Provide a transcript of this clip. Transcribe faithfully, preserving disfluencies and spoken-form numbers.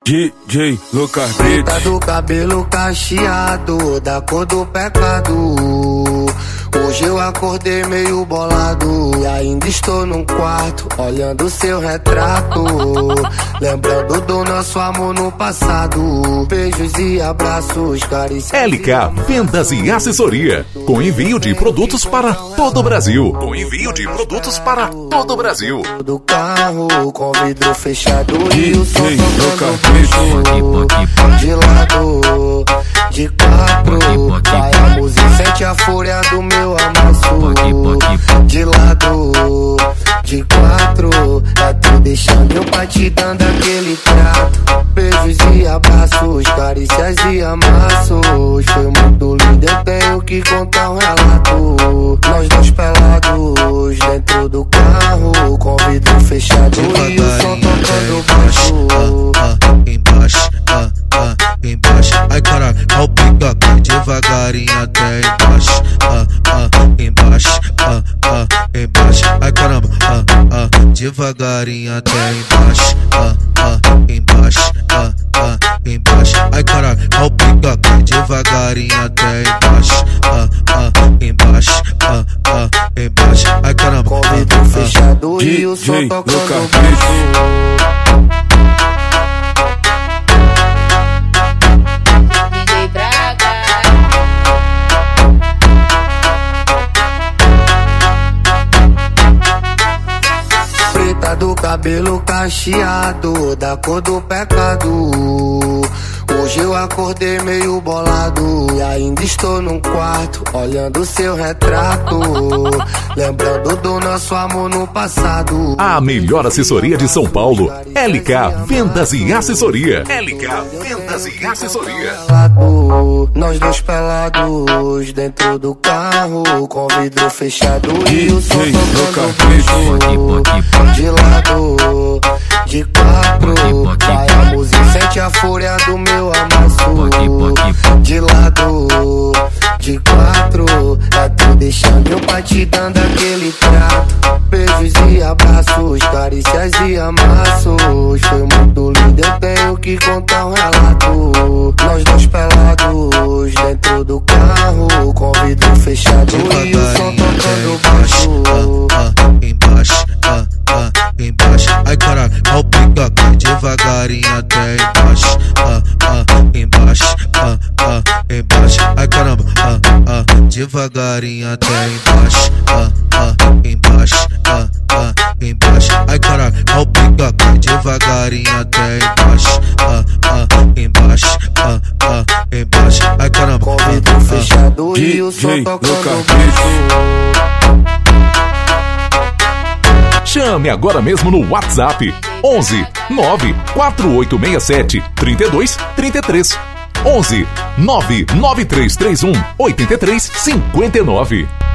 D J Lucas Preta do cabelo cacheado, da cor do pecado. Hoje eu acordei meio bolado e ainda estou num quarto olhando seu retrato, lembrando do nosso amor no passado. Beijos e abraços, carícias. L K Vendas e Assessoria, com envio de produtos para todo o Brasil. Com envio de produtos para todo o Brasil. Do carro com vidro fechado e o som tocando baixo. De lado, de quatro, vai a música, sente a fúria do meu amasso. De lado, de quatro, é tu deixando eu pra te dando aquele trato. Beijos e abraços, carícias e amassos. Foi muito lindo, eu tenho que contar um relato. Nós dois pelados dentro do carro, com vidro fechado e o som tocando baixo. Ah, ah, embaixo, ah, ah, embaixo. Ai caralho, ao pica, devagarinho até embaixo. Ah, ah, embaixo, ah, ah, embaixo. Ai caramba, ah, ah, devagarinho até embaixo. Ah, ah, embaixo, ah, ah, embaixo. Ai caralho, ao pica, devagarinho até embaixo. Ah, ah, embaixo, ah, ah, embaixo. Ai caramba, com vidro fechado e o som tocando baixo. Do cabelo cacheado, da cor do pecado. Hoje eu acordei meio bolado e ainda estou num quarto olhando seu retrato, lembrando do nosso amor no passado. A melhor assessoria de São Paulo, L K Vendas e Assessoria. L K Vendas e Assessoria. Nós dois pelados dentro do carro, com vidro fechado e o som tocando baixo. De lado, de quatro, vai a música, sente a fúria do meu amasso. De lado, de quatro, é tu deixando eu pra te dando aquele trato. Beijos e abraços, carícias e amassos. Foi muito lindo, eu tenho que contar um relato. Nós dois pelados dentro do carro, com vidro fechado e o som tocando baixo. Ah, ah, embaixo, ah, ah, embaixo. Ai caralho, ao pica, devagarinho até embaixo. Ah, ah, embaixo, ah, ah, embaixo. Ai caramba, ah, ah, devagarinho até embaixo. Ah, ah, embaixo, ah, ah, embaixo. Ai caralho, ao pica, devagarinho até embaixo. Ah, ah, embaixo, ah, ah, embaixo. Ai caramba, com vidro fechado e o som tocando baixo. Chame agora mesmo no WhatsApp onze nove quatro oito seis sete três dois três três. onze nove nove três três um oito três cinco nove.